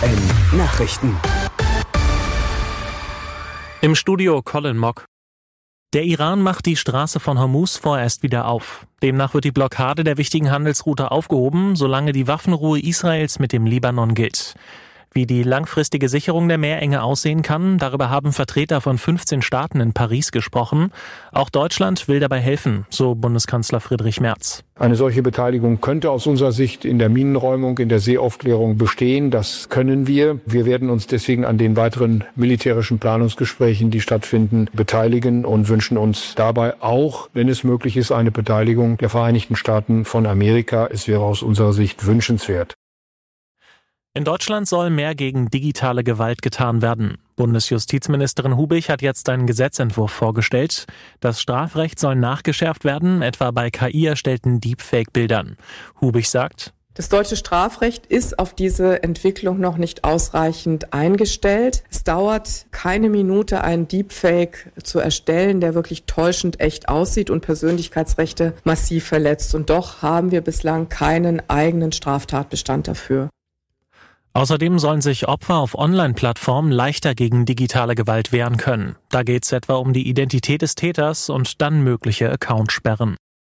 FAZ Nachrichten. Im Studio Colin Mock. Der Iran macht die Straße von Hormuz vorerst wieder auf. Demnach wird die Blockade der wichtigen Handelsroute aufgehoben, solange die Waffenruhe Israels mit dem Libanon gilt. Wie die langfristige Sicherung der Meerenge aussehen kann, darüber haben Vertreter von 15 Staaten in Paris gesprochen. Auch Deutschland will dabei helfen, so Bundeskanzler Friedrich Merz. Eine solche Beteiligung könnte aus unserer Sicht in der Minenräumung, in der Seeaufklärung bestehen. Das können wir. Wir werden uns deswegen an den weiteren militärischen Planungsgesprächen, die stattfinden, beteiligen und wünschen uns dabei auch, wenn es möglich ist, eine Beteiligung der Vereinigten Staaten von Amerika. Es wäre aus unserer Sicht wünschenswert. In Deutschland soll mehr gegen digitale Gewalt getan werden. Bundesjustizministerin Hubig hat jetzt einen Gesetzentwurf vorgestellt. Das Strafrecht soll nachgeschärft werden, etwa bei KI erstellten Deepfake-Bildern. Hubig sagt: Das deutsche Strafrecht ist auf diese Entwicklung noch nicht ausreichend eingestellt. Es dauert keine Minute, einen Deepfake zu erstellen, der wirklich täuschend echt aussieht und Persönlichkeitsrechte massiv verletzt. Und doch haben wir bislang keinen eigenen Straftatbestand dafür. Außerdem sollen sich Opfer auf Online-Plattformen leichter gegen digitale Gewalt wehren können. Da geht es etwa um die Identität des Täters und dann mögliche Accountsperren.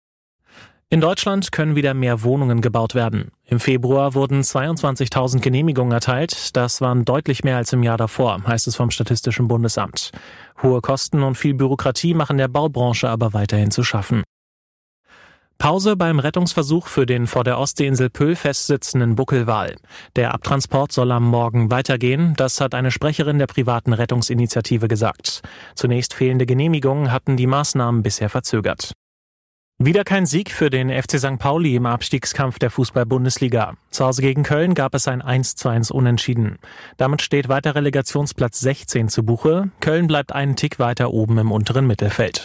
In Deutschland können wieder mehr Wohnungen gebaut werden. Im Februar wurden 22.000 Genehmigungen erteilt. Das waren deutlich mehr als im Jahr davor, heißt es vom Statistischen Bundesamt. Hohe Kosten und viel Bürokratie machen der Baubranche aber weiterhin zu schaffen. Pause beim Rettungsversuch für den vor der Ostseeinsel Pöhl festsitzenden Buckelwal. Der Abtransport soll am Morgen weitergehen, das hat eine Sprecherin der privaten Rettungsinitiative gesagt. Zunächst fehlende Genehmigungen hatten die Maßnahmen bisher verzögert. Wieder kein Sieg für den FC St. Pauli im Abstiegskampf der Fußball-Bundesliga. Zu Hause gegen Köln gab es ein 1:1 Unentschieden. Damit steht weiter Relegationsplatz 16 zu Buche. Köln bleibt einen Tick weiter oben im unteren Mittelfeld.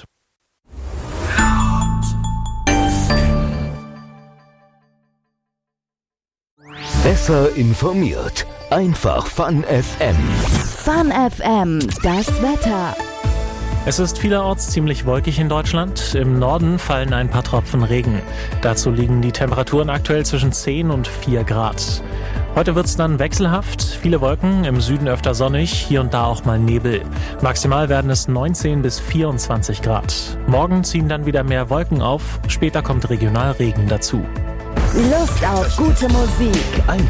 Besser informiert. Einfach Fun FM. Fun FM, das Wetter. Es ist vielerorts ziemlich wolkig in Deutschland. Im Norden fallen ein paar Tropfen Regen. Dazu liegen die Temperaturen aktuell zwischen 10 und 4 Grad. Heute wird es dann wechselhaft. Viele Wolken, im Süden öfter sonnig, hier und da auch mal Nebel. Maximal werden es 19 bis 24 Grad. Morgen ziehen dann wieder mehr Wolken auf. Später kommt regional Regen dazu. Lust auf gute Musik. Einfach